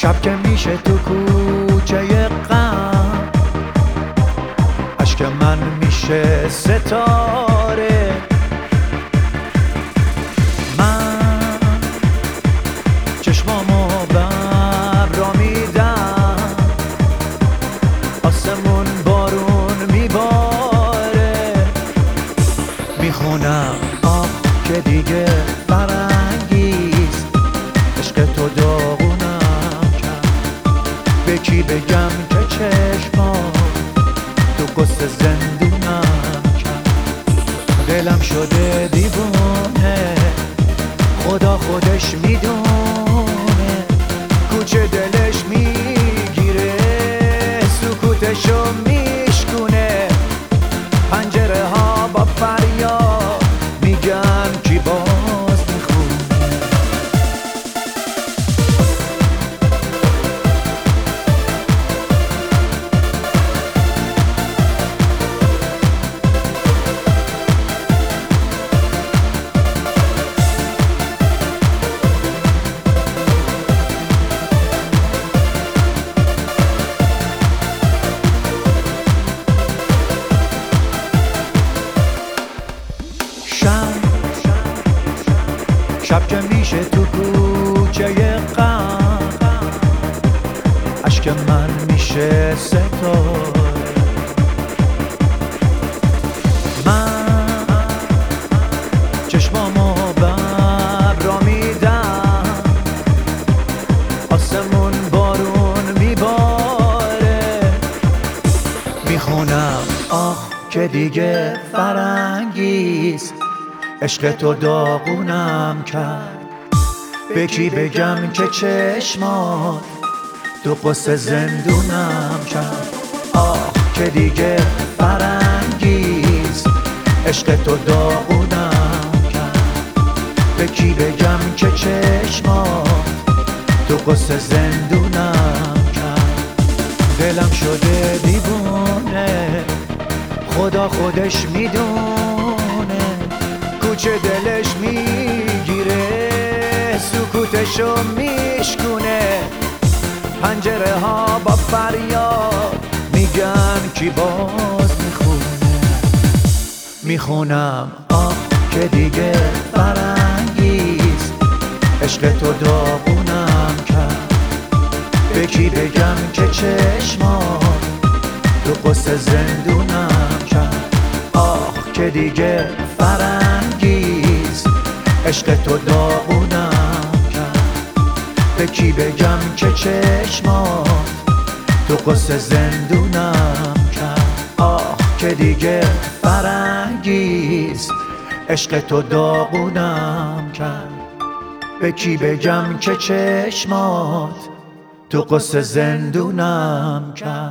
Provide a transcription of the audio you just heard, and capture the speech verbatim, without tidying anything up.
شب که میشه تو کوچه غم، اشک من میشه ستاره. من چشمامو بر را میدم، آسمون بارون میباره. میخونم آه که دیگه فرنگیست، عشق تو داغونم کرد. به کی بگم که چشمام تو قصه زندونم کرد. دلم شده دیوونه، خدا خودش میدونه. کوچه دلش میگیره، سکوتشو میشکونه. پنجره ها با فریاد میگن کی باز میخونه. شب که میشه تو کوچه غم، اشک من میشه ستاره. من چشمامو بر را میدم، آسمون بارون میباره. میخونم آه که دیگه فرنگیست، عشق تو داغونم کرد. به کی بگم که چشمات تو قصه زندونم کرد. آه که دیگه فرنگیست، عشق تو داغونم کرد. به کی بگم که چشمات تو قصه زندونم کرد. دلم شده دیوونه، خدا خودش میدونه. کوچه دلش میگیره، سکوتشو میشکونه. پنجره ها با فریاد میگن کی باز میخونه. میخونم آه که دیگه فرنگیست، عشق تو داغونم کرد. به کی بگم که چشمات تو قصه زندونم کرد. آه که دیگه فرنگیست، عشق تو داغونم کرد. به کی بگم که چشمات تو قصه زندونم کرد. آه که دیگه فرنگیست، عشق تو داغونم کرد. به کی بگم که چشمات تو قصه زندونم کرد.